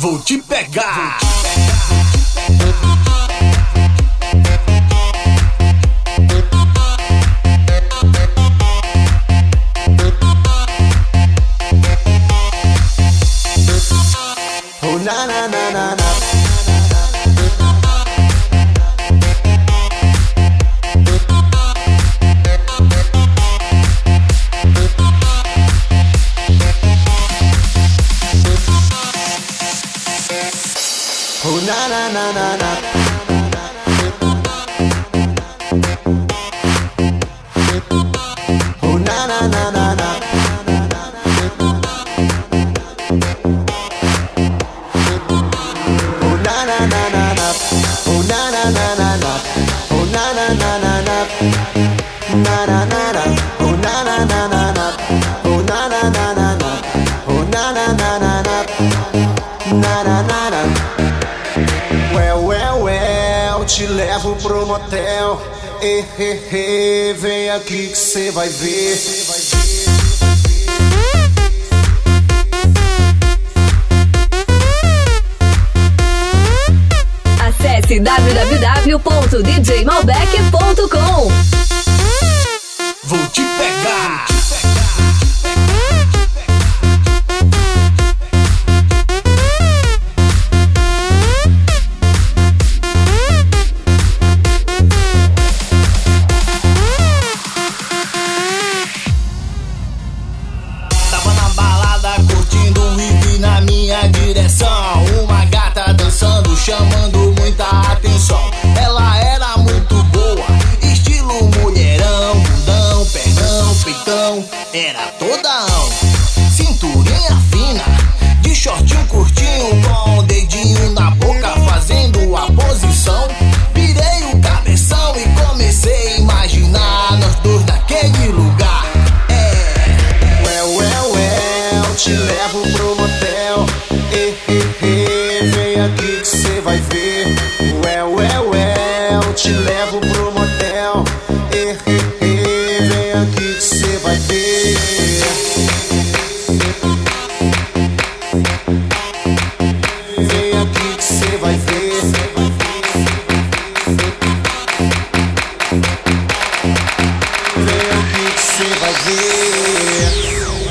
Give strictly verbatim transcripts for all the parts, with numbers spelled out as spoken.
Vou te pegar. Oh na na na na na. Oh na na na na na. Oh na na na na na. Oh na na na na na. Oh na na na na na. Oh na na na na na. Na na na na. Oh na na na na na. Oh na na na na na. Oh na na na na na. Na na na na. Well, well, well, te levo pro motel. Eh, eh, eh, vem aqui que cê vai ver. Acesse w w w ponto d j malbec ponto com. Vou te pegar. Direção, uma gata dançando, chamando muita atenção. Ela era muito boa, estilo mulherão, bundão, pernão, peitão, era todão. Cinturinha fina, de shortinho curtinho, com o dedinho na boca, fazendo a posição. Virei o cabeção e comecei a imaginar nós dois naquele lugar. É, well, well, well, te levo pro motel. Eh, eh, eh, vem aqui que cê vai ver. Well, well, well, te levo pro motel. Eh, eh, eh, vem aqui que cê vai ver. Vem aqui que cê vai ver. Vem aqui que cê vai ver.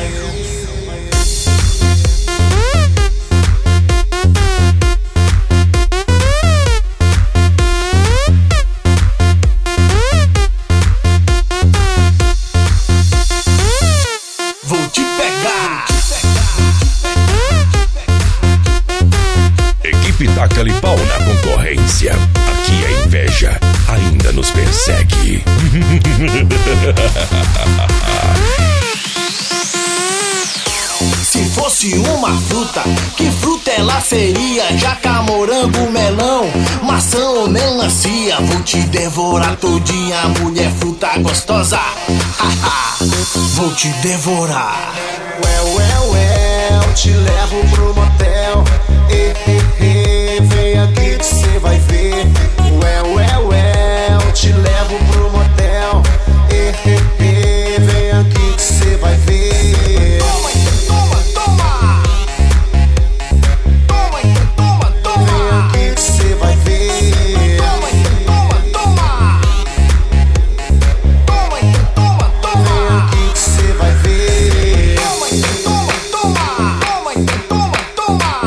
Taca-lhe pau na concorrência. Aqui a inveja ainda nos persegue. Se fosse uma fruta, que fruta ela seria? Jaca, morango, melão, maçã ou melancia? Vou te devorar todinha, mulher fruta gostosa. Vou te devorar. Well, well, well, te levo pro motel. Eh, eh, eh, vem aqui que cê vai ver. Well, well, well, te levo pro motel. Eh, eh, eh, vem aqui que cê vai ver. Toma, toma, toma. Toma, toma, toma. Vem aqui que cê vai ver. Toma, toma, toma. Toma, toma, toma. Vem aqui que cê vai ver. Toma, toma, toma. Toma, toma, toma.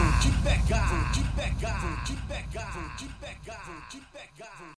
Vou te pegar, vou te pegar, vou te pegar, vou te pegar, vou te pegar.